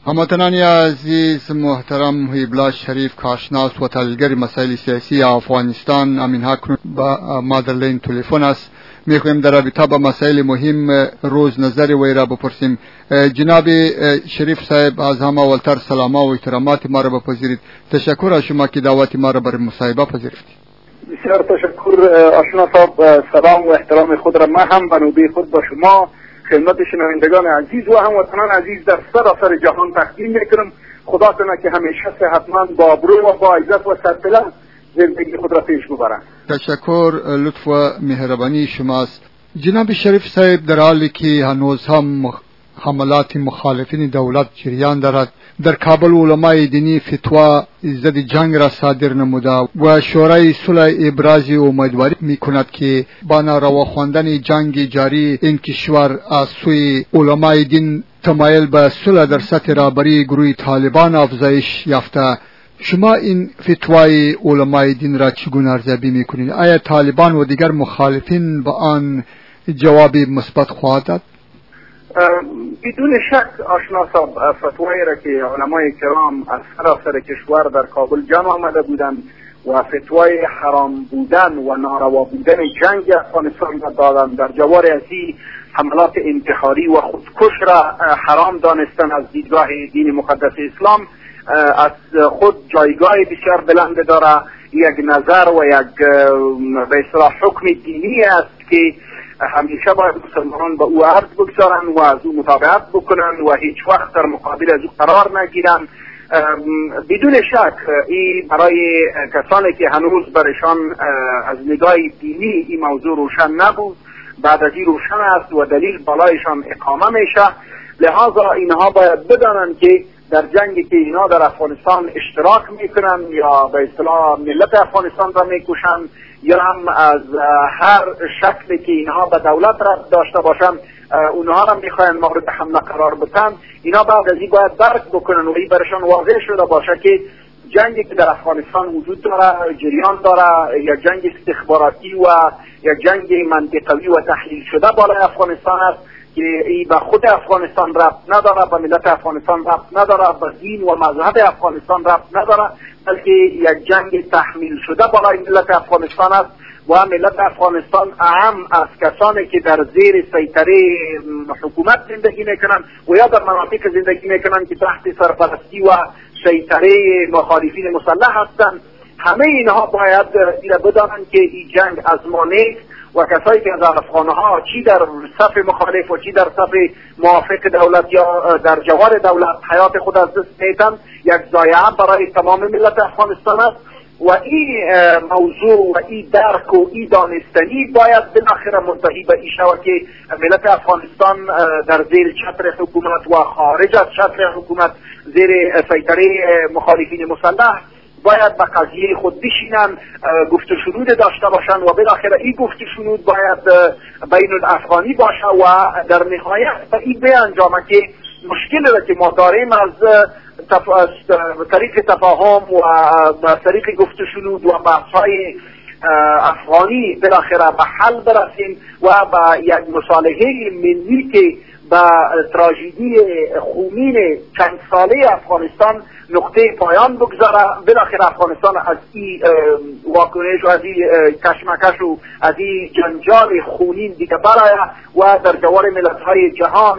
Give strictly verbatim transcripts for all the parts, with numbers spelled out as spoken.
هموطنان عزیز محترم، هیبلا شریف کارشناس و تحلیلگر مسائل سیاسی افغانستان امین حق با ما در لین تلفن است. میخوایم در رابطه با مسائل مهم روز نظر وی را بپرسیم. جناب شریف صاحب، از همه اولتر سلام و احترامات ما را بپذیرید. تشکر از شما که دعوت ما را بر مصاحبه پذیرفتید. بسیار تشکر آشنا صاحب. سلام و احترام خود را من هم به نوبه خود با شما خدمت شنوندگان عزیز و هموطنان عزیز در سراسر جهان تقدیم میکنم. خدا کنه که همیشه صحتمند با ابرو و با عزت و سربلند زندگی خود را پیش ببرند. تشکر، لطف و مهربانی شماست. جناب شریف صاحب، در حالی که هنوز هم حملات مخالفین دولت جریان دارد، در کابل علمای دینی فتوا ضد جنگ را صادر نموده و شورای صلح ابراز امیدواری میکند که با ناروا خواندن جنگ جاری این کشور از سوی علمای دین تمایل به صلح در سطح رهبری گروه طالبان افزایش یافته. شما این فتوای علمای دین را چگونه ارزیابی میکنید؟ آیا طالبان و دیگر مخالفین با آن جواب مثبت خواهد داد؟ بدون شک آشنا صاحب، فتوایی را که علمای کرام از سراسر کشور در کابل جمع آمده بودند و فتوای حرام بودن و ناروا بودن جنگ افغانستان را دادند، در جوار ازی حملات انتحاری و خودکش را حرام دانستن از دیدگاه دین مقدس اسلام، از خود جایگاه بسیار بلند داره. یک نظر و یک به اصطلاح حکم دینی است که همیشه باید مسلمانان به او عرض بگذارن و از او مطابقت بکنن و هیچ وقت در مقابل از او قرار نگیرن. بدون شک این برای کسانی که هنوز برشان از نگاه دینی این موضوع روشن نبود، بعد از این روشن است و دلیل بالایشان اقامه میشه. لحاظا اینها باید بدانند که در جنگی که اینا در افغانستان اشتراک میکنن یا به اصطلاح ملت افغانستان را میکشن یا هم از هر شکلی که اینها به دولت را داشته باشن اونها را میخواین مورد حمله قرار بدن، اینا بعد از این باید درک بکنن و این برشان واضح شده باشه که جنگی که در افغانستان وجود داره، جریان داره، یا جنگ استخباراتی و یا جنگ منطقوی و تحلیل شده بالای افغانستان است که ای به خود افغانستان ربط نداره، به ملت افغانستان ربط نداره، به دین و مذهب افغانستان ربط نداره، بلکه یک جنگ تحمیل شده بالای ملت افغانستان است و ملت افغانستان اهم از کسانی که در زیر سیطره حکومت زندگی میکنن و یا در مناطق زندگی میکنن که تحت سرپرستی و سیطره مخالفین مسلح هستند، همه اینها باید اینا بدانند که این جنگ از ما نیست و کسایی که از افغانها چی در صف مخالف و چی در صف موافق دولت یا در جوار دولت حیات خود از دست میتن، یک ضایعه برای تمام ملت افغانستان است و این موضوع و این درک و این دانستنی باید بالاخره منتهی به این شود که ملت افغانستان در زیر چتر حکومت و خارج از چتر حکومت زیر سیطره مخالفین مسلح باید به قضیه خود بشینن، گفت و شنود داشته باشن و بالاخره این گفت و شنود باید بین الافغانی باشه و در نهایت به این بیانجامه که مشکلی را که ما داریم از تف... طریق تفاهم و طریق گفت و شنود و بحث‌های افغانی بالاخره به حل برسیم و به یک مصالحه ملی که با تراژدی خونین چند ساله افغانستان نقطه پایان بگذاره، بالاخره افغانستان از این واکنش و از این کشمکش و از این جنجال خونین دیگه برای و در جوار ملت‌های جهان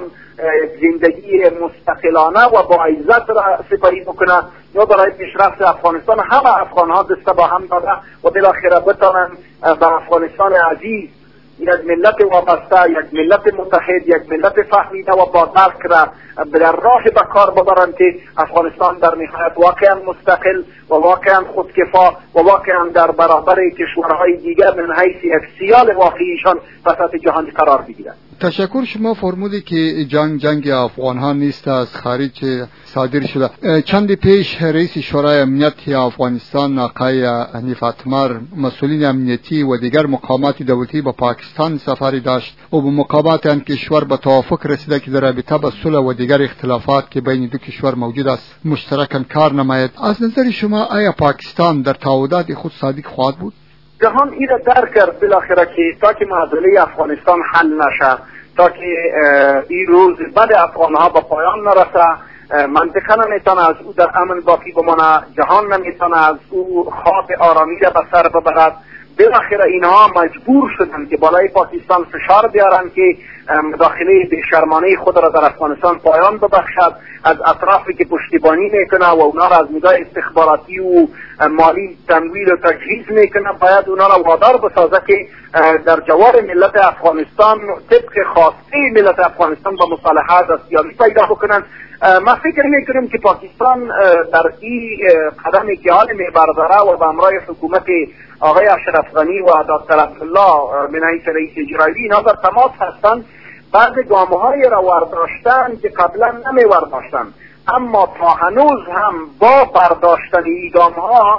زندگی مستقلانه و با عزت را سپری بکنه یا برای پیشرفت افغانستان همه افغان‌ها دست با هم داده و بالاخره بتانن به افغانستان عزیز یک ملت وابسته، یک ملت متحد، یک ملت فهمیده و با درک را در راه به کار ببرند که افغانستان در نهایت واقعا مستقل و واقعا خودکفا و واقعا در برابر کشورهای دیگر من حیث یک سیال واقعیشان به سطح جهان قرار بگیرند. تشکر. شما فرمودی که جنگ جنگ افغان ها نیست، از خارج صادر شده. چند پیش رئیس شورای امنیت افغانستان آقای حنیف اتمر مسئولین امنیتی و دیگر مقامات دولتی با پاکستان سفری داشت و به مقامات آن کشور به توافق رسیده که در رابطه با صلح و دیگر اختلافات که بین دو کشور موجود است مشترکاً کار نماید. از نظر شما آیا پاکستان در تعهدات خود صادق خواهد بود؟ جهان این را درک کرد بالاخره که تا که معضله افغانستان حل نشه، تا که این روز بعد افغانها به پایان نرسه، منطقه نمیتونه از او در امن باقی بمانه، جهان نمیتونه از او خواب آرامی را به سر ببرد. بالاخره اینها مجبور شدن که بالای پاکستان فشار بیارن که مداخله بی‌شرمانه خود را در افغانستان پایان ببخشد، از اطرافی که پشتیبانی میکنه و اونا را از نگاه استخباراتی و مالی تمویل و تجهیز میکنه، باید اونا را وادار بسازه که در جوار ملت افغانستان طبق خواسته ملت افغانستان با مصالحات دستیابی پیدا بکنن. ما فکر میکنیم که پاکستان در این قدمی که حال میبرداره و به همراه حکومت آقای اشرف غنی و دکتر عبدالله من حیث رئیس اجرایی اینا در تماس هستند، بعض گام‌های را ورداشتن که قبلا نمی ورداشتن، اما تا هنوز هم با برداشتن این گام‌ها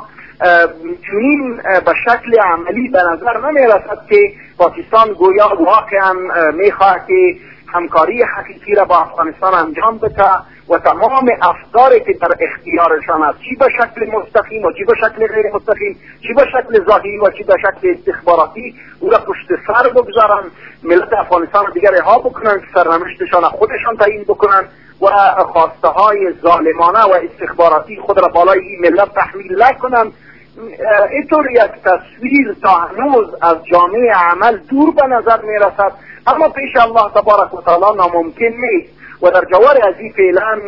چنین به شکل عملی به نظر نمی رسد که پاکستان گویا واقعا میخواه که همکاری حقیقی را با افغانستان انجام بده و تمام افکاری که در اختیارشان است، چی به شکل مستقیم و چی به شکل غیر مستقیم، چی به شکل ظاهری و چی به شکل استخباراتی، او را پشت سر بگذارن، ملت افغانستان را دیگر رها بکنن که سرنوشتشان خودشان تعیین بکنن و خواسته های ظالمانه و استخباراتی خود را بالای این ملت تحمیل نکنن. اینطور یک تصویر تا هنوز از جامعه عمل دور به نظر می رسد، اما پیش الله تبارک و تعالی ناممکن نیست و در جوار از این فعلا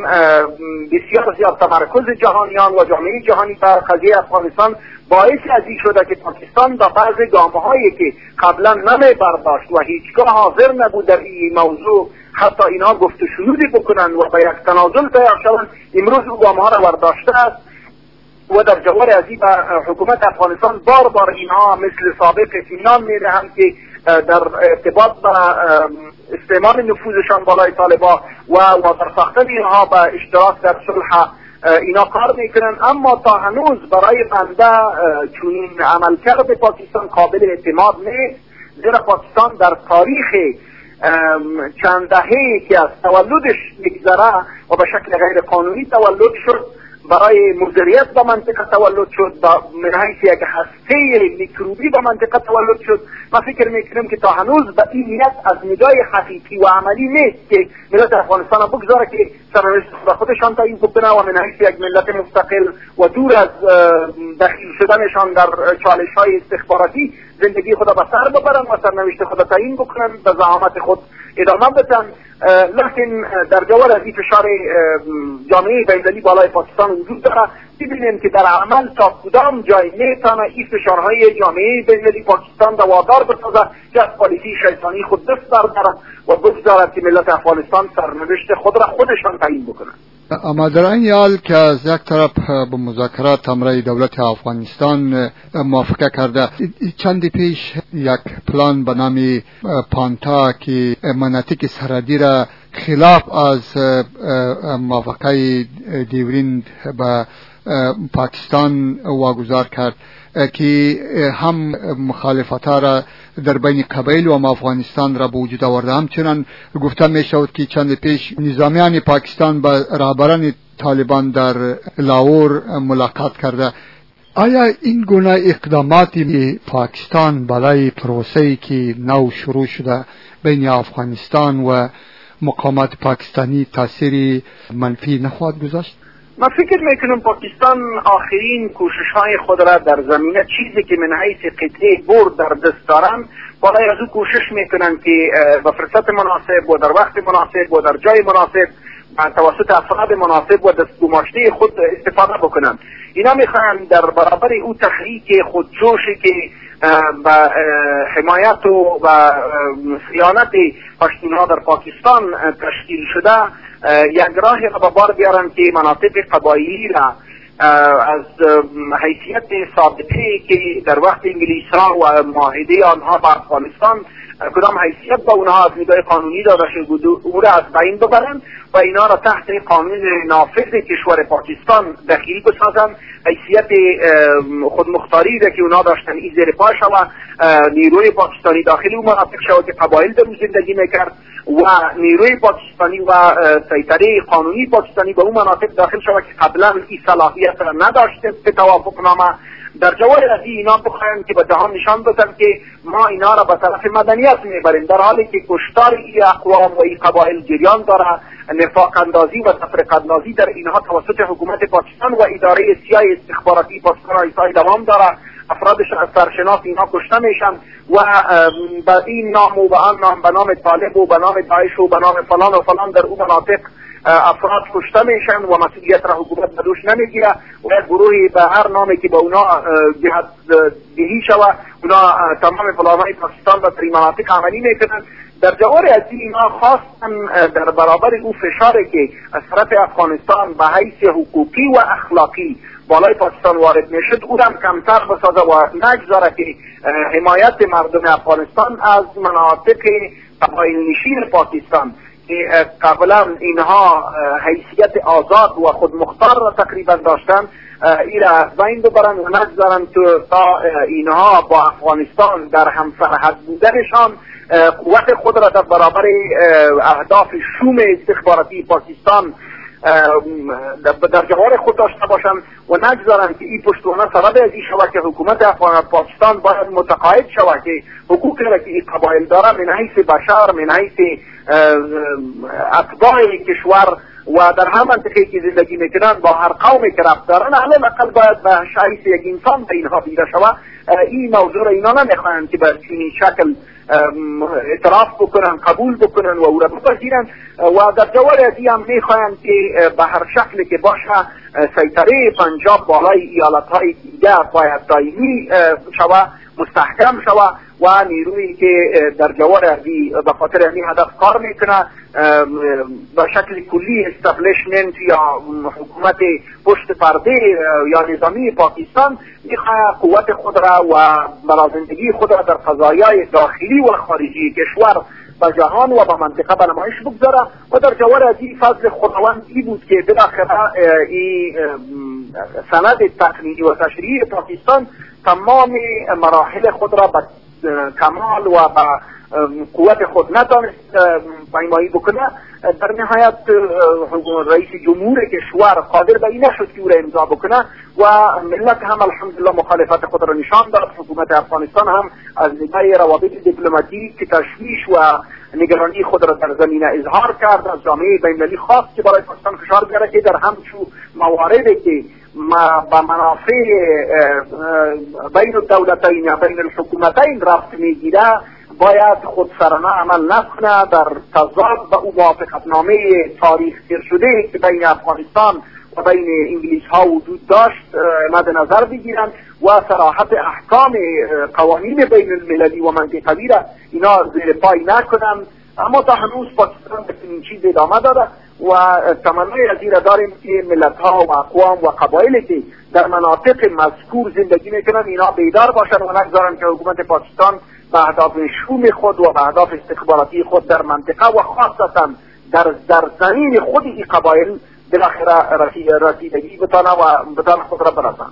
بسیار زیاد تمرکز جهانیان و جامعه جهانی بر قضیه افغانستان باعث از این شده که پاکستان با بعض گام‌هایی که قبلا نمی برداشت و هیچگاه حاضر نبود در این موضوع حتی اینا گفت و شنودی بکنن و به یک تنازل تیار شدن، امروز او گام‌ها را برداشته است و در جوار از این حکومت افغانستان بار بار اینها مثل سابق اطمینان میدهند که در ارتباط با استعمال نفوذشان بالای طالبان و وادار ساختن اینها به اشتراک در صلح اینا کار میکنن، اما تا هنوز برای بنده چنین عملکرد پاکستان قابل اعتماد نیست، زیرا پاکستان در تاریخ چند دهه‌ای که از تولدش میگذره و به شکل غیر قانونی تولد شد، برای مزریت به منطقه تولد شد، من حیث یک هسته میکروبی به منطقه تولد شد. ما فکر میکنم که تا هنوز به این نیت از نگاه حقیقی و عملی نیست که ملت افغانستان بگذاره که سرنوشت خود خودشان تعیین بکنه و من حیث یک ملت مستقل و دور از دخیل شدنشان در چالش های استخباراتی زندگی خود به سر ببرن و سرنوشت خود تعیین بکنن، به زعامت خود ادامه بدن. لکن در جوار از این فشار جامعه بین‌المللی بالای پاکستان وجود داره. ببینیم که در عمل تا کدام جای میتونه این فشارهای جامعه بین‌المللی پاکستان را وادار بسازه که از پالیسی شیطانی خود دست بردارد و بگذارد که ملت افغانستان سرنوشت خود را خودشان تعیین بکنند. اما در این حال که از یک طرف به مذاکرات همراه دولت افغانستان موافقه کرده، چندی پیش یک پلان به نام پانتا که مناطق سرحدی را خلاف از موافقه دیورین به پاکستان واگذار کرد که هم مخالفت‌ها را در بین قبایل و افغانستان را به وجود آورده. همچنان گفته می شود که چند پیش نظامیان پاکستان با رهبران طالبان در لاهور ملاقات کرده. آیا این گونه اقداماتی پاکستان برای پروسه‌ای که نو شروع شده بین افغانستان و مقامات پاکستانی تأثیری منفی نخواهد گذاشت؟ من فکر میکنم پاکستان آخرین کوشش های خود را در زمینه چیزی که من حیث قطعه برد در دست دارن، بالای از او کوشش میکنن که به فرصت مناسب و در وقت مناسب و در جای مناسب توسط افراد مناسب و دستگماشته خود استفاده بکنن. اینا میخوان در برابر او تحریک خودجوشی که با حمایت و با صیانت پشتونها در پاکستان تشکیل شده، یک راهی را به بار بیارن که مناطق قبایلی را از حیثیت ثابته که در وقت انگلیس‌ها و معاهده آنها با افغانستان کدام حیثیت با اونها از نگاه قانونی داده شده او را از بین ببرن و اینا را تحت قانون نافذ کشور پاکستان دخیل بسازن، حیثیت خودمختاری را که اونا داشتن این زیر پا شود، نیروی پاکستانی داخلی و مناطق شود که قبایل در زندگی میکرد و نیروی پاکستانی و سیطره قانونی پاکستانی به اون مناطق داخل شود که قبلا این صلاحیت را نداشته به توافق نامه. در جوار از اینا بخواهیم که به جهان نشان بدن که ما اینا را به طرف مدنیت میبریم، در حالی که کشتار این اقوام و این قبایل جریان داره، نفاق اندازی و تفرقه اندازی در اینها توسط حکومت پاکستان و اداره سیاه استخباراتی پاکستان ایسای دوام داره. افراد سرشناس اینها کشته میشن و به این نام و به آن نام، به نام طالب و به نام داعش و به نام فلان و فلان در اون مناطق افراد کشته میشن و مسئولیت را حکومت به دوش نمیگیره و یک گروهی به هر نامی که به اونا جهت دهی شود اونا تمام پلانهای پاکستان در این مناطق عملی میکنن. در جوار از اینها خواستن در برابر او فشاری که از طرف افغانستان به حیث حقوقی و اخلاقی بالای پاکستان وارد میشد او هم کمتر بسازه و نگذاره که حمایت مردم افغانستان از مناطق قبایل نشین پاکستان که قبلا اینها حیثیت آزاد و خودمختار را تقریبا داشتن ایره از بین ببرن و نگذارن تا اینها با افغانستان در هم سرحد بودنشان قوت خود را در برابر اهداف شوم استخباراتی پاکستان در جوار خود داشته باشند و نگذارند که این پشتوانه سبب از این شود که حکومت پاکستان باید متقاعد شود که حقوقی را که این قبایل داره من حیث بشر، من حیث اتباع کشور و در هر منطقه که زندگی میکنن با هر قومی که ربط دارن علی الاقل باید به حیث یک انسان به اینها دیده شود. این موضوع را اینا نمیخواهند که به چنین شکل اعتراف بکنن، قبول بکنن و او را بپذیرن و در جوار از این هم میخواهند که به هر شکل که باشه سیطره پنجاب بالای ایالتهای دیگه باید دائمی شود، مستحکم شود و نیرویی که در جوار ازی به خاطر همین هدف کار میکنه به شکل کلی استابلیشمنت یا حکومت پشت پرده یا نظامی پاکستان میخواه قوت خود را و برازندگی خود را در قضایای داخلی و خارجی کشور به جهان و به منطقه به نمایش بگذاره و در جوار ازی فضل خداوند ای بود که بالاخره این سند تقنینی و تشریعی پاکستان تمام مراحل خود را به کمال و به قوت خود نتانست پیمایی بکنه. در نهایت رئیس جمهور کشور قادر به این نشد که او را امضا بکنه و ملت هم الحمدلله مخالفت خود را نشان داد. حکومت افغانستان هم از نگاه روابط دیپلماتیک تشویش و نگرانی خود را در زمینه اظهار کرد. از جامعه بین‌المللی خواست که برای پاکستان فشار بیاره که در همچون مواردی که ما با منافع بین الدولتین یا بین الحکومتین رفت میگیره باید خود سرانه عمل نکنه، در تضاد با او موافقتنامه تاریخ گیر شده که بین افغانستان و بین انگلیس ها وجود داشت مد نظر بگیرند و صراحت احکام قوانین بین المللی و منطقوی را اینا زیر پای نکنند. اما تا هنوز پاکستان به این چیز ادامه داده و تمنای از این را داریم که ملت ها و اقوام و قبایلی که در مناطق مذکور زندگی میکنن اینا بیدار باشن و نگذارن که حکومت پاکستان به اهداف شوم خود و به اهداف استخباراتی خود در منطقه و خاصتا در در زمین خود این قبایل بالاخره رسیدگی بتانه و بتانه خود را برسانه.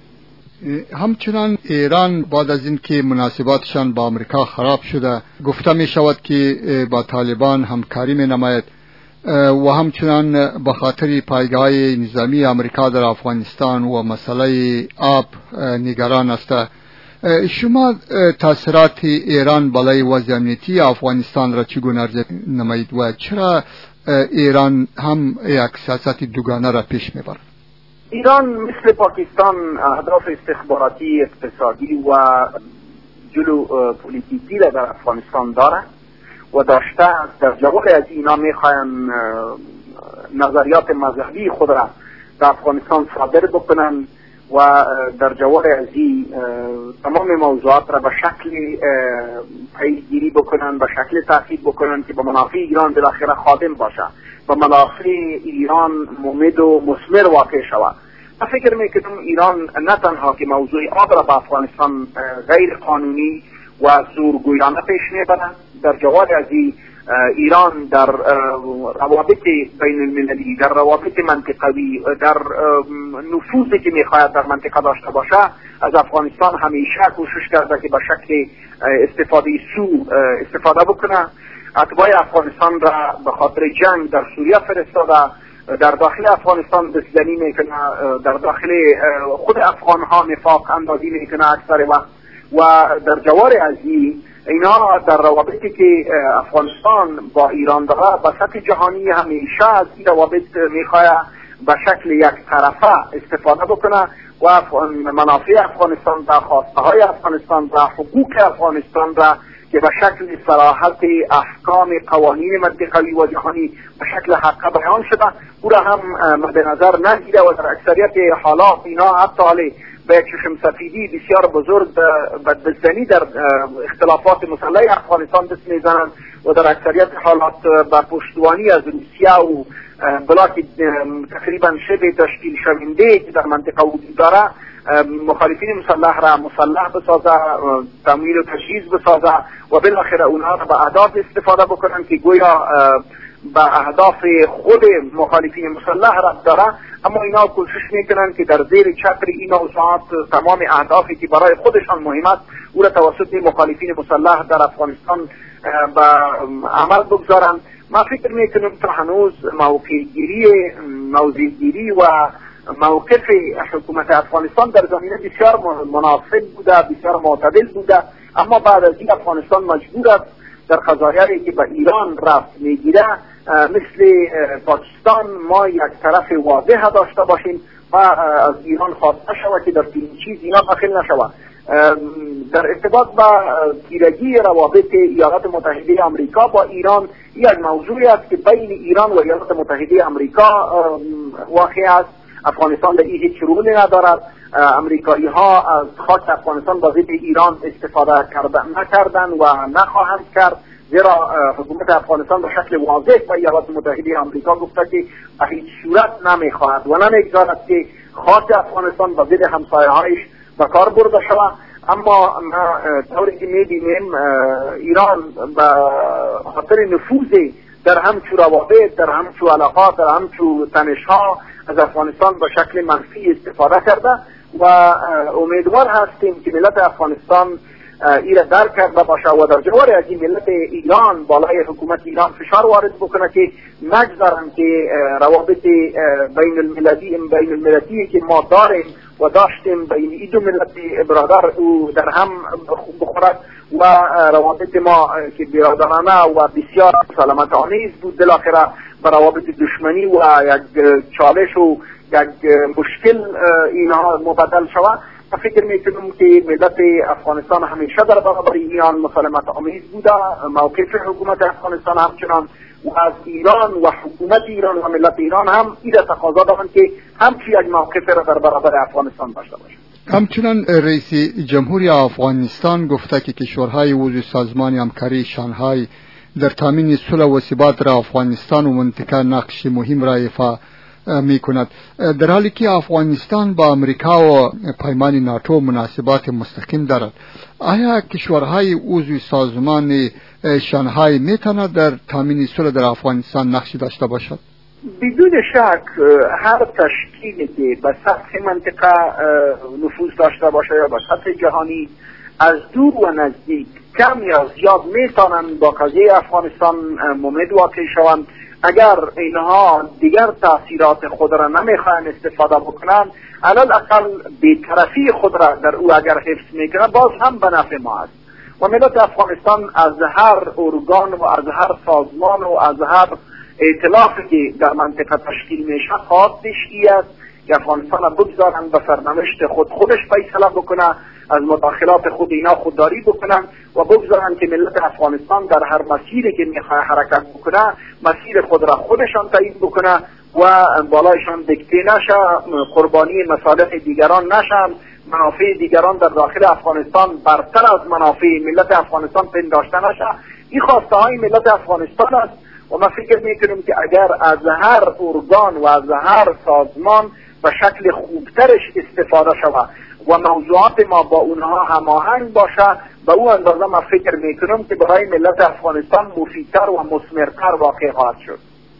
همچنان ایران بعد از اینکه مناسباتشان با امریکا خراب شده گفته می شود که با طالبان همکاری می نماید و همچنان به خاطر پایگاه نظامی امریکا در افغانستان و مسئله آب نگران است. شما تاثیرات ایران بالای وضع امنیتی افغانستان را چگونه ارزیابی نمایید و چرا ایران هم یک سیاست دوگانه را پیش میبرد؟ ایران مثل پاکستان اهداف استخباراتی، اقتصادی و جلو پولیتیکی را در افغانستان داره و داشته در جواب از اینا میخواین نظریات مذهبی خود را در افغانستان صادر بکنن و در جواب از این تمام موضوعات را به شکل پیگیری بکنن، به شکل تأکید بکنن که به منافع ایران بالاخره خادم باشه، به منافع ایران ممد و مثمر واقع شود. من فکر میکنم ایران نه تنها که موضوع آب را به افغانستان غیر قانونی و زورگویانه پیش میبرد، در جواب از این ایران در روابط بین المللی، در روابط منطقوی، در نفوذی که میخواهد در منطقه داشته باشه از افغانستان همیشه کوشش کرده که به شکل استفاده سو استفاده بکنه. اتباع افغانستان را به خاطر جنگ در سوریه فرستاده، در داخل افغانستان دزدی میکنه، در داخل خود افغان ها نفاق اندازی میکنه اکثر وقت و در جوار از این اینا در روابطی که افغانستان با ایران داره به سطح جهانی همیشه از این روابط میخواه به شکل یک طرفه استفاده بکنه و منافع افغانستان و خواسته های افغانستان و حقوق افغانستان را که به شکل صراحت احکام قوانین منطقوی و جهانی به شکل حق بیان شده او را هم مد نظر نگیره و در اکثریت حالات اینا حتی حالی به چشم سفیدی بسیار بزرگ بدبستنی در اختلافات مسلح افغانستان دست میزنند و در اکثریت حالات به پشتوانی از روسیه و بلاک تقریبا شبه تشکیل شونده که در منطقه وجود داره مخالفین مسلح را مسلح بسازه، تمویل و تجهیز بسازه و بالاخره اونها را به اهداف استفاده بکنن که گویا به اهداف خود مخالفین مسلح را داره، اما اینا کوشش میکنن که در زیر چتر این موضوعات تمام اهدافی که برای خودشان مهم است او را توسط مخالفین مسلح در افغانستان به عمل بگذارن. ما فکر میکنم تا هنوز موقعگیری موضعگیری و موقف حکومت افغانستان در زمینه بسیار مناسب بوده، بسیار معتدل بوده، اما بعد از این افغانستان مجبور است در قضایایی که به ایران رفت میگیره مثل پاکستان ما یک طرف واضح داشته باشیم و از ایران خواسته شود که در این چیز اینا داخل نشود. در ارتباط با تیرگی روابط ایالات متحده آمریکا با ایران یک موضوعی است که بین ایران و ایالات متحده آمریکا واقع است. افغانستان در این هیچ رولی ندارد. امریکایی ها از خاک افغانستان با ضد ایران استفاده کردن نکردن و نخواهند کرد، زیرا حکومت افغانستان به شکل واضح با ایالات متحده آمریکا گفته که به هیچ صورت نمیخواهد و نمیگذارد که خاک افغانستان با ضد همسایه‌هایش به کار برده شود. اما طوری که می‌بینیم ایران به خاطر نفوذ در همچو روابط، در همچو علاقات، در همچو تنش‌ها از افغانستان به شکل منفی استفاده کرده و امیدوار هستیم که ملت افغانستان ایره درک کرده باشه و در جوار از این ملت ایران بالای حکومت ایران فشار وارد بکنه که نگذارن که روابط بین المللی بین الملتی که ما داریم و داشتیم بین این دو ملت برادر او در هم بخورد و روابط ما که برادرانه و بسیار سلامت آمیز بود بالاخره به روابط دشمنی و یک چالش و یک مشکل اینها مبدل شود. فکر میکنم که ملت افغانستان همیشه در برابر ایران مسالمت آمیز بوده، موقف حکومت افغانستان همچنان و از ایران و حکومت ایران و ملت ایران هم این تقاضا دارند که همچی یک موقف را در برابر افغانستان داشته باشند. همچنان رئیس جمهوری افغانستان گفته که کشورهای عضو سازمان همکاری شانگهای در تامین صلح و ثبات در افغانستان و منطقه نقش مهم را ایفا می کند، در حالی که افغانستان با امریکا و پیمان ناتو مناسبات مستقیم دارد. آیا کشورهای عضو سازمان شانگهای می تواند در تامین صلح در افغانستان نقشی داشته باشد؟ بدون شک هر تشکیلی که به سطح منطقه نفوذ داشته باشه یا به سطح جهانی از دور و نزدیک کم یا زیاد می توانند با قضیه افغانستان ممد واقع شوند. اگر اینها دیگر تاثیرات خود را نمیخواهند استفاده بکنند، علال اقل بی‌طرفی خود را در او اگر حفظ میکنند باز هم به نفع ما است و ملت افغانستان از هر ارگان و از هر سازمان و از هر ائتلافی که در منطقه تشکیل میشه خواستش ای است که افغانستان را بگذارند به سرنوشت خود خودش فیصله بکنه، از مداخلات خود اینا خودداری بکنن و بگذارن که ملت افغانستان در هر مسیری که میخواه حرکت بکنه مسیر خود را خودشان تعیین بکنه و بالایشان دکته نشه، قربانی مصالح دیگران نشن، منافع دیگران در داخل افغانستان برتر از منافع ملت افغانستان پنداشته نشه. این خواسته های ملت افغانستان است و من فکر میکنم که اگر از هر ارگان و از هر سازمان به شکل خوبترش استفاده شود و موضوعات ما با اونها هماهنگ باشه، به اون اندازه من فکر میکنم که برای ملت افغانستان مفیدتر و مثمرتر واقع خواهد شد.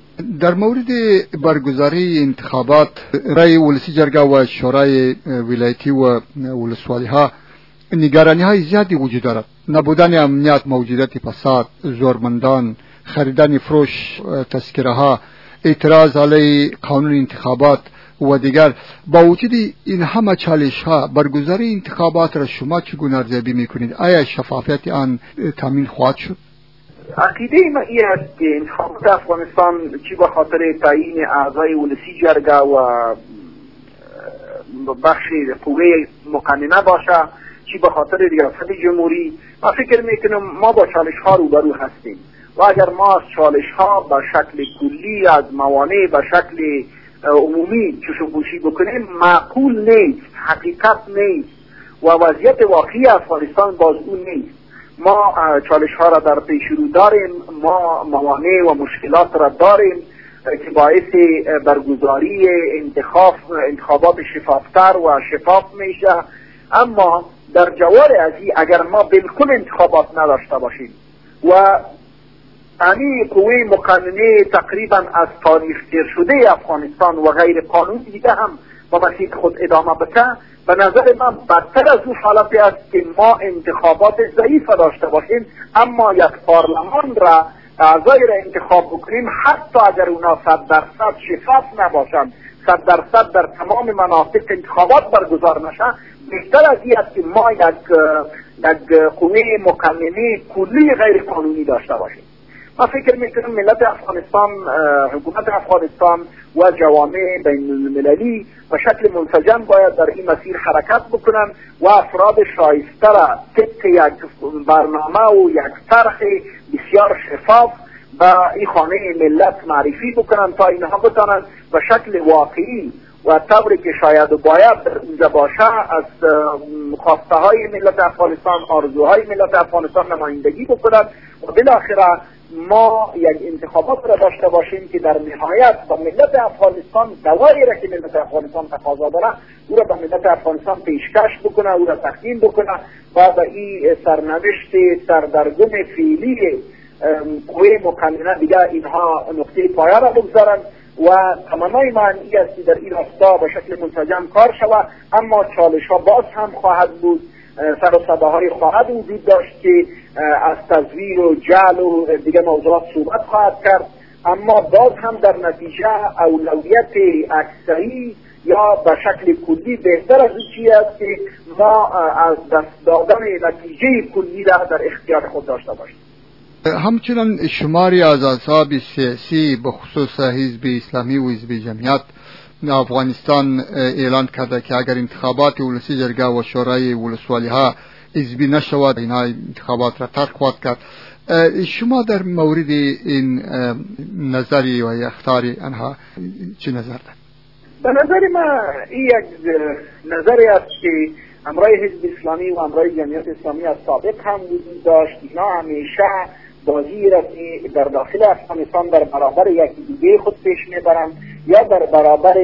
در مورد برگزاری انتخابات رای ولسی جرگه و شورای ولایتی و ولسوالی ها نگرانی های زیادی وجود دارد. نبودن امنیت، موجودیت فساد، زورمندان، خریدن فروش تذکره ها، اعتراض علیه قانون انتخابات و دیگر. با وجود این همه چالش ها برگزاری انتخابات را شما چگونه ارزیابی میکنید؟ آیا شفافیت آن تامین خواهد شد؟ عقیده ما این است که انتخابات افغانستان چی به خاطر تعیین اعضای ولسی جرگه و بخش قوه مقننه باشه، چی به خاطر ریاست جمهوری، ما فکر میکنم ما با چالش ها روبرو هستیم و اگر ما از چالش ها به شکل کلی، از موانع به شکل عمومی چشم‌پوشی بکنیم، معقول نیست، حقیقت نیست و وضعیت واقعی افغانستان باز اون نیست. ما چالش ها را در پیش رو داریم، ما موانع و مشکلات را داریم که باعث برگزاری انتخاب انتخابات شفافتر و شفاف میشه. اما در جوار از این اگر ما بالکل انتخابات نداشته باشیم و یعنی قوه مقننه تقریبا از تاریخ تیر شده افغانستان و غیر قانونی دیگه هم با مسیر خود ادامه بده، به نظر من بدتر از اون حالتی است که ما انتخابات ضعیف داشته باشیم اما یک پارلمان را اعضای را انتخاب بکنیم، حتی اگر اونا صد درصد شفاف نباشند، صد درصد در تمام مناطق انتخابات برگزار نشه، بهتر از این است که ما یک یک قوه مقننه کلی غیر قانونی داشته باشیم. ما فکر میکنم ملت افغانستان، حکومت افغانستان و جوامع بین المللی به شکل منسجم باید در این مسیر حرکت بکنن و افراد شایسته را طبق یک برنامه و یک طرح بسیار شفاف به این خانه ملت معرفی بکنن تا اینها بتانن به شکل واقعی و طوری که شاید و باید در اینجا باشه از خواسته های ملت افغانستان، آرزوهای ملت افغانستان نمایندگی بکنن و بالاخره ما یک انتخابات را داشته باشیم که در نهایت با ملت افغانستان دوایی را که ملت افغانستان تقاضا داره او را به ملت افغانستان پیشکش بکنه، او را تقدیم بکنه و به این سرنوشت سردرگم فعلی قوه مقننه دیگه اینها نقطه پایه را بگذارن و تمنای من این است که در این راستا به شکل منسجم کار شود. اما چالش ها باز هم خواهد بود، سر و صداهای خواهد وجود داشت که از تزویر و جعل و دیگه موضوعات صحبت خواهد کرد، اما باز هم در نتیجه اولویت اکثری یا به شکل کلی بهتر از چیزی است که ما از دست دادن نتیجه کلی را در اختیار خود داشته باشیم. همچنان شماری از احزاب سیاسی به خصوص حزب اسلامی و حزب جمعیت افغانستان اعلان کرده که اگر انتخابات ولسی جرگه و شورای ولسوالی ها حزبی نشود اینها انتخابات را ترک خواهد کرد. شما در مورد این نظری و اختیاری آنها چه نظر دارید؟ به نظر من این یک نظری است که امرای حزب اسلامی و امرای جمعیت اسلامی از سابق هم وجود داشت. اینا همیشه بازی را در داخل افغانستان در برابر یکی دیگه خود پیش میبرند یا در برابر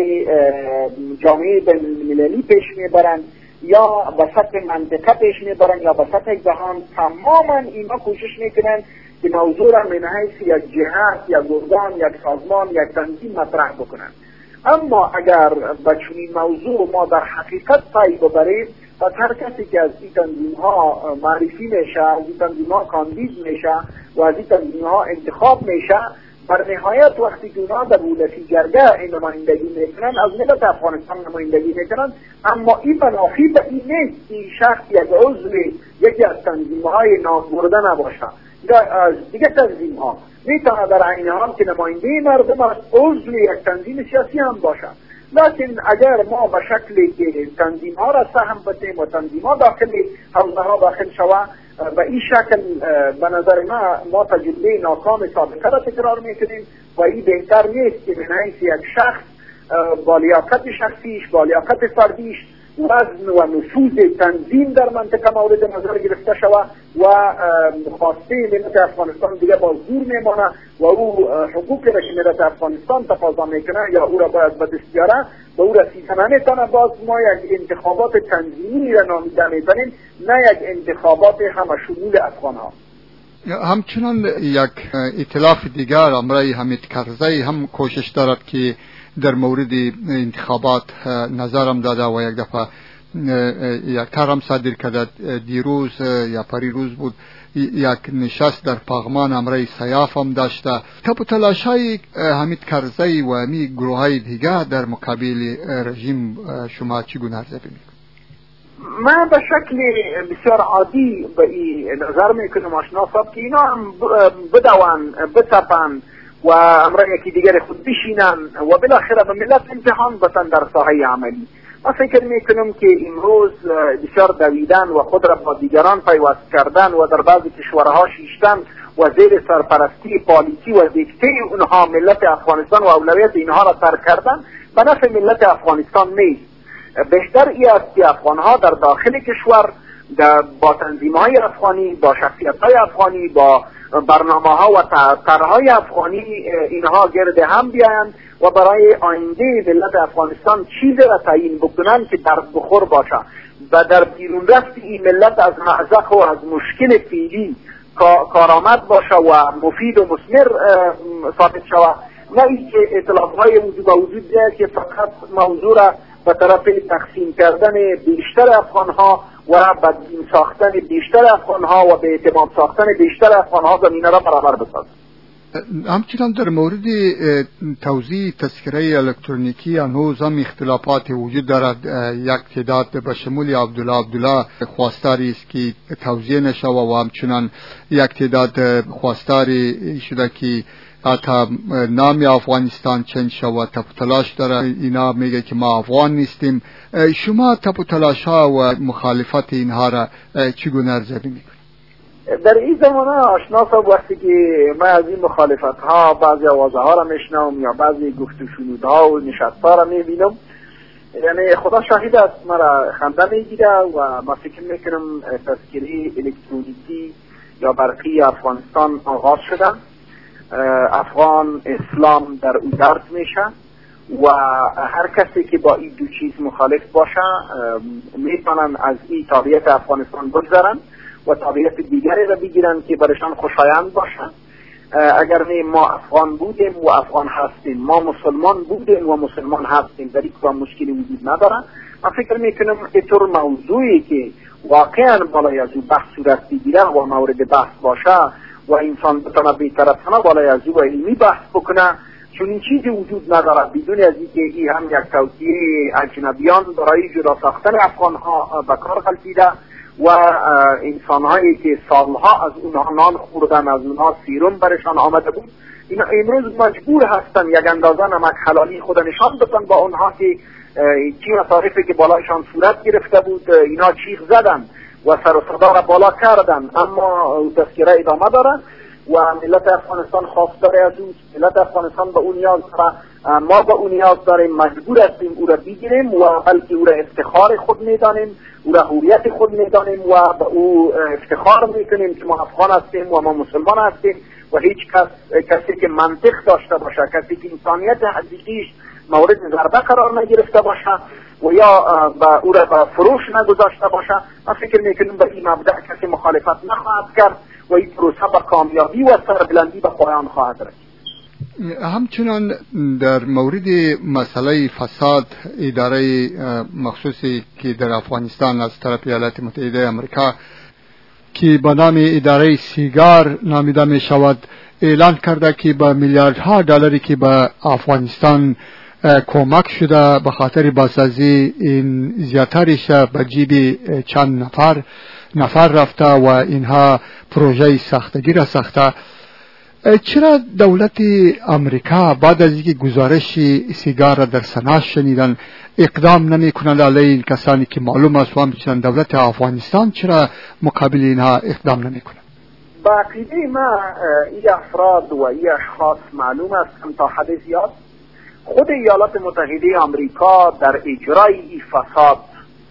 جامعه بین المللی پیش میبرند یا به سطح منطقه پیش میبرند یا به سطح جهان. تماما اینا کوشش میکنند که موضوع را من حیث یک جهت، یک ارگان، یک سازمان، یک تنظیم مطرح بکنند. اما اگر به چنین موضوع ما در حقیقت پی ببریم و هر کسی که از این تنظیم ها معرفی میشه، از این تنظیم ها کاندید میشه و از این تنظیم ها انتخاب میشه، در نهایت وقتی که اونا در ولسی جرگه این نمایندگی میکنن، از ملت افغانستان نمایندگی میکنن، اما این منافی به این نیست این شخص یک عضو یکی از تنظیم های نام برده نباشه یا از دیگه تنظیم ها میتونه در عین حال که نماینده مردم است عضو یک تنظیم سیاسی هم باشه. لیکن اگر ما به شکلی که تنظیم ها را سهم بدیم و تنظیم ها داخل حوزه ها داخل شود، به این شکل به نظر ما ما تجربه ناکام سابقه را تکرار میکنیم و این بهتر نیست که من حیث یک شخص با لیاقت شخصیش، با لیاقت فردیش وزن و نفوذ تنظیم در منطقه مورد نظر گرفته شود و خواسته ملت افغانستان دیگه باز دور میمانه و او حقوقی را که ملت افغانستان تقاضا میکنه یا او را باید به دست بیاره به او رسیدن نمیتونه. باز ما یک انتخابات تنظیمی را نامیده میکنیم، نه یک انتخابات همه شمول افغان ها. همچنان یک ائتلاف دیگر امرای حمید کرزی هم کوشش دارد که در مورد انتخابات نظرم داده و یک دفعه یک ترم صادر کرد دیروز یا پریروز بود، یک نشست در پغمان امره سیاف هم داشته. تپ و تلاشای حمید کرزی و همی گروه های دیگه در مقابل رژیم شما چگونه ارزیابی میکنید؟ من به شکل بسیار عادی به این نظر میکنم آشنا صاحب که اینا هم بدوان بتپن و امره یکی دیگر خود بشینن و بالاخره به ملت امتحان بسن در ساحه عملی. من فکر میکنم که امروز بسیار دویدن و خود را با دیگران پیوست کردن و در بعضی کشورها شیشتن و زیر سرپرستی پالیسی و دیکته اونها ملت افغانستان و اولویت اینها را ترک کردن به نفع ملت افغانستان نیست. بهتر ای است که افغانها در داخل کشور با تنظیم‌های افغانی، با شخصیت‌های افغانی، با برنامه‌ها و طرح‌های افغانی اینها گرد هم بیایند و برای آینده ملت افغانستان چیزی را تعیین بکنند که در بخور باشه و در بیرون رفت این ملت از مأزق و از مشکل فعلی کارآمد باشه و مفید و مثمر ثابت شود، نه اینکه اطلاف‌های وجود به وجود بیاید که فقط موضوع را به طرف تقسیم کردن بیشتر افغانها و بدبین ساختن بیشتر افغانها و به اعتماد ساختن بیشتر افغانها زمینه را برابر بسازد. همچنان در مورد توزیع تذکره الکترونیکی هنوز هم اختلافات وجود دارد. یک تعداد به شمول عبدالله عبدالله خواستاری است که توزیع نشود و همچنان یک تعداد خواستاری شده که حتی نام افغانستان چنج شود. تپ و تلاش داره، اینا میگه که ما افغان نیستیم. شما تپ و تلاش ها و مخالفت اینها را چگونه ارزیابی میکنید؟ در این زمانه آشنا صاحب وقتی که من از این مخالفت ها بعضی آوازه ها را میشنم یا بعضی گفت و شنود ها و نشست ها را میبینم، یعنی خدا شاهد است مرا خنده میگیره و ما فکر میکنم تذکره الکترونیکی یا برقی افغانستان آغاز شده. افغان اسلام در او درد میشه و هر کسی که با این دو چیز مخالف باشه میتونن از این تابعیت افغانستان بگذارن و تابعیت دیگری را بگیرن که برشان خوشایند باشه. اگر ما افغان بودیم و افغان هستیم، ما مسلمان بودیم و مسلمان هستیم، در این کدام مشکلی وجود نداره. من فکر میکنم اینطور موضوعی که واقعا بالای از او بحث صورت بگیره و مورد بحث باشه و انسان بتونه بی‌طرفانه بالای از او علمی بحث بکنه، چون این چیزی وجود نداره بدون از اینکه این هم یک توطئه اجنبیان برای جدا ساختن افغانها به کار غلطیده و انسانهایی که سالها از اونها نان خوردن، از اونها سیروم برشان آمده بود، اینا امروز مجبور هستن یک اندازه نمک حلالی خود نشان بدن با اونها که چی مصارفی که بالایشان صورت گرفته بود اینا چیخ زدن و سر و صدا را بالا کردن، اما تذکره ادامه داره و ملت افغانستان خواستار از او، ملت افغانستان به اون نیاز داره، ما به اون نیاز داریم، مجبور هستیم او را بگیریم و بلکه او را افتخار خود میدانیم، او را هویت خود میدانیم و به او افتخار میکنیم که ما افغان هستیم و ما مسلمان هستیم و هیچ کس کسی که منطق داشته باشه، کسی که انسانیت حقیقیش مورد ضربه قرار نگرفته باشه و یا با او را به فروش نگذاشته باشه، من فکر میکنم به این مبدأ کسی مخالفت نخواهد کرد و این پروسه به کامیابی و سربلندی به پایان خواهد رسید. همچنان در مورد مسئله فساد اداره مخصوصی که در افغانستان از طرف ایالات متحده آمریکا که به نام اداره سیگار نامیده می شود اعلان کرده که با میلیاردها دلاری که به افغانستان کمک شده به خاطر بازسازی این زیاترش به جیب چند نفر نفر رفته و اینها پروژه ساختگی را ساخته. چرا دولت امریکا بعد از اینکه گزارش سیگار را در سنا شنیدن اقدام نمی کنند علیه این کسانی که معلوم است و همچنان دولت افغانستان چرا مقابل اینها اقدام نمی کنند؟ با عقیده ما این افراد و این اشخاص معلوم است که تا حد زیاد خود ایالات متحده آمریکا در اجرای این فساد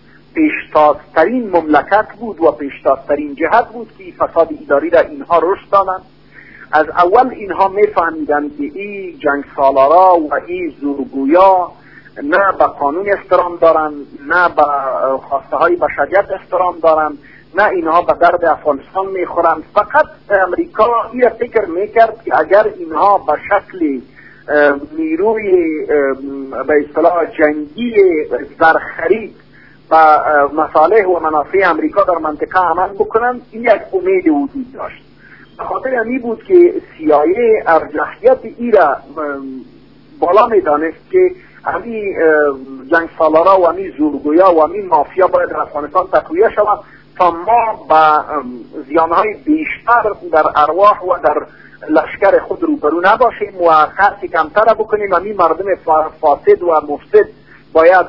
پیشتازترین مملکت بود و پیشتازترین جهت بود که این فساد اداری را اینها رشد دادند. از اول اینها میفهمیدند که این جنگ سالارا و این زورگویا نه به قانون احترام دارند، نه به خواسته های بشریت احترام دارند، نه اینها به درد افغانستان میخورند. فقط امریکا این فکر میکرد که اگر اینها به شکل نیروی به اصطلاح جنگی زرخرید و مصالح و منافع امریکا در منطقه عمل بکنن، این یک امید وجود داشت. به خاطر همین بود که سی‌آی‌ای ارجحیت ای را بالا می دانست که همین جنگ سالارا و همین زورگویا و همین مافیا باید در افغانستان تقویه شود تا ما با زیانهای بیشتر در ارواح و در لشکر خود روبرو نباشیم و خرچی کمتر بکنیم. همین مردم فاسد و مفسد باید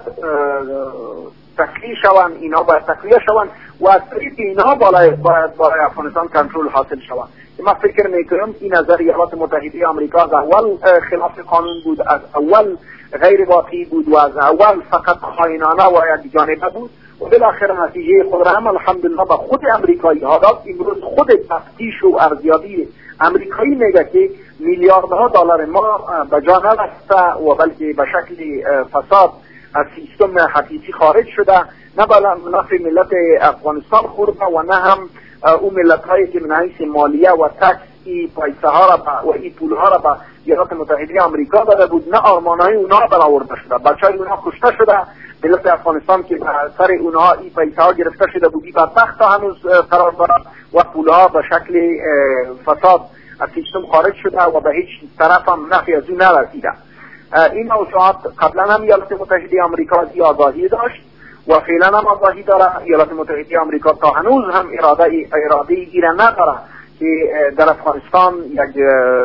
تقلیه شوند، اینا باید تقلیه شوند و از طریق اینا باید برای افغانستان کنترل حاصل شود. من فکر میکنم این نظر ایالات متحده آمریکا از اول خلاف قانون بود، از اول غیر واقعی بود و از اول فقط خائنانه و یک جانبه بود و بالاخره نتیجه خود را هم الحمدلله به خود امریکایی ها داد. امروز خود تفتیش و ارزیابی امریکایی میگه که میلیاردها دلار ما به جا نرفته و بلکه به شکل فساد از سیستم حقیقی خارج شده، نه به نفع ملت افغانستان خورده و نه هم اون ملت هایی که من حیث مالیه و تکس ای پیسه ها را و ای پول ها را به ایالات متحده آمریکا داده بود، نه آرمان های اونها برآورده شده، بچه های اونها کشته شده. ملت افغانستان که سر اونها ای پیسه ها گرفته شده بودی بدبخت ها هنوز قرار دارد و پول ها به شکل فساد از سیستم خارج شده و به هیچ طرف هم نفعی از اون نرسیده. این موضوعات قبلا هم ایالات متحده آمریکا از آگاهی داشت و فعلا هم آگاهی داره. ایالات متحده آمریکا تا هنوز هم اراده اراده ایره نداره که در افغانستان یک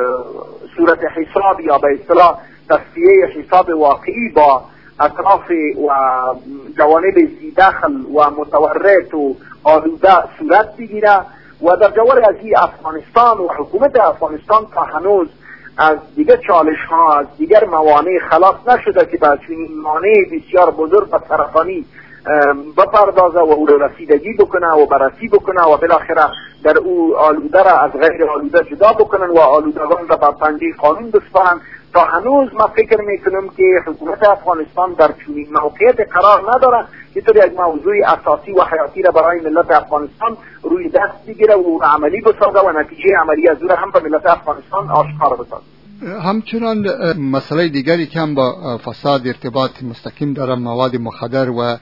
صورت حساب یا به اصطلاح تصفیه حساب واقعی با اطراف و جوانب زیدخل و متورط و آلوده صورت بگیره و در جوار از این افغانستان و حکومت افغانستان تا هنوز از دیگر چالش ها، از دیگر موانع خلاص نشده که با چنین مانع بسیار بزرگ و سرطانی بپردازه و او را رسیدگی بکنه و بررسی بکنه و بالاخره در او آلوده را از غیر آلوده جدا بکنن و آلودگان را به پنجه قانون بسپارن. تا هنوز من فکر میکنم که حکومت افغانستان در چنین موقعیت قرار نداره که طور یک موضوع اساسی و حیاتی را برای ملت افغانستان روی دست بگیره و عملی بسازه و نتیجه عملی از او را هم به ملت افغانستان آشکار بسازه. همچنان مسئله دیگری که هم با فساد ارتباط مستقیم داره مواد مخدر و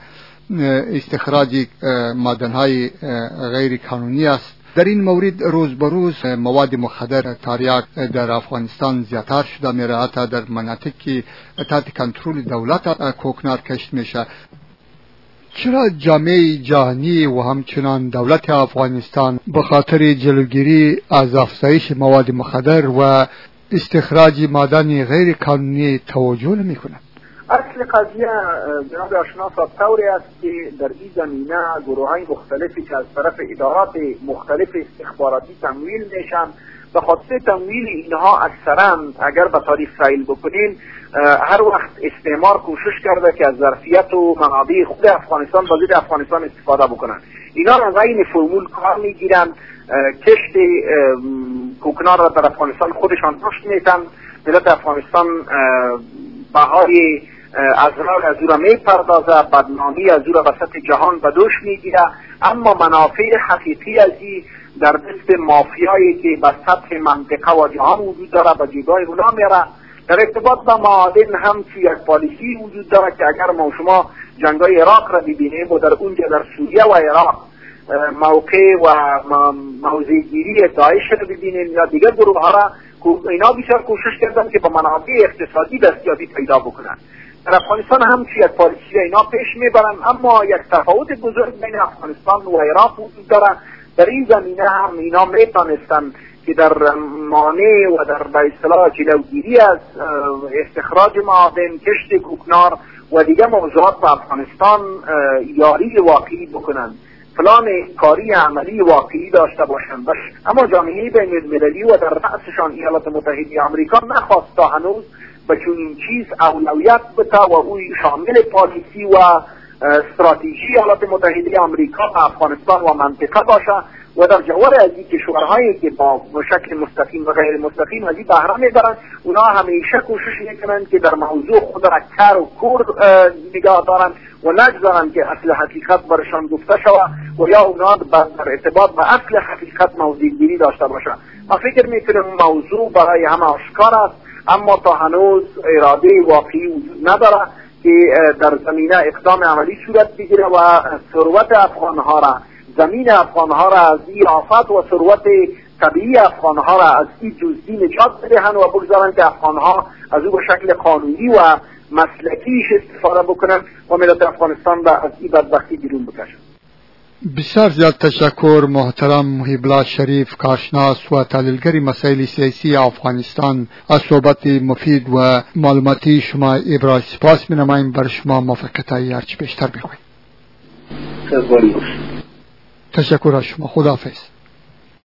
استخراج معدن‌های غیر قانونی است. در این مورد روز به روز مواد مخدر تریاک در افغانستان زیادتر شده میره، حتی در مناطقی که تحت کنترل دولت کوکنار کشت میشه. چرا جامعه جهانی و همچنان دولت افغانستان به خاطر جلوگیری از افزایش مواد مخدر و استخراج معدن غیر قانونی توجه نمی‌کنند؟ اصل قضیه جناب آشنا صاحب طوری است که در این زمینه گروه‌های مختلفی که از طرف ادارات مختلف استخباراتی تمویل میشن، به خاطر تمویل اینها اکثرا اگر به تاریخ سیل بکنین هر وقت استعمار کوشش کرده که از ظرفیت و منابع خود افغانستان با ضد افغانستان استفاده بکنن. اینا از این فرمول کار میگیرن، کشت کوکنار را در افغانستان خودشان پشت میتن، ملت افغانستان بهای ازرار از او را می پردازه، بدنامی از او را وسط جهان به دوش میگیره، اما منافع حقیقی از این در دست مافیایی که به سطح منطقه و جهان وجود داره به جیبای اونا میره. در ارتباط با معادن هم چی یک پالیسی وجود داره که اگر ما شما جنگای عراق را ببینیم و در اونجا در سوریه و عراق موقع و موضعگیری داعش را ببینیم یا دیگر گروه ها را، اینا بیشتر کوشش کردن که با منابع اقتصادی دستیابی پیدا بکنن. در افغانستان هم چی یک پالیسی اینا پیش میبرن، اما یک تفاوت بزرگ بین افغانستان و عراق وجود داره. در این زمینه هم اینا میتونستن که در مانع و در به اصطلاح جلوگیری از استخراج معادن، کشت کوکنار و دیگر موضوعات به افغانستان یاری واقعی بکنن، پلان کاری عملی واقعی داشته باشند. اما جامعه بین المللی و در رأسشان ایالات متحده آمریکا نخواست تا هنوز به چنین چیز اولویت بده و او شامل پالیسی و استراتژی ایالات متحده آمریکا به افغانستان و منطقه باشه و در جوار از این کشورهایی که با شکل مستقیم و غیر مستقیم از این بهره میبرند، اونا همیشه کوشش میکنند که در موضوع خود را کر و کور نگاه دارند و نگذارند که اصل حقیقت برشان گفته شود و یا اونا در ارتباط به اصل حقیقت موضوعگیری داشته باشند. من فکر میکنم موضوع برای همه آشکار است، اما تا هنوز اراده واقعی وجود نداره که در زمینه اقدام عملی صورت بگیره و ثروت افغانها را، زمین افغانها را از این آفات و ثروت طبیعی افغانها را از این دزدی نجات بدهند و بگذارند که افغانها از او به شکل قانونی و مسلکیش استفاده بکنند و ملت افغانستان را از این بدبختی بیرون بکشند. بسیار زیاد تشکر محترم محیب الله شریف، کارشناس و تحلیلگر مسائل سیاسی افغانستان. از صحبت مفید و معلوماتی شما ابراز سپاس می‌نماییم. بر شما موفقیت هرچه بیشتر بخواهیم. تشکر از شما. خداحافظ.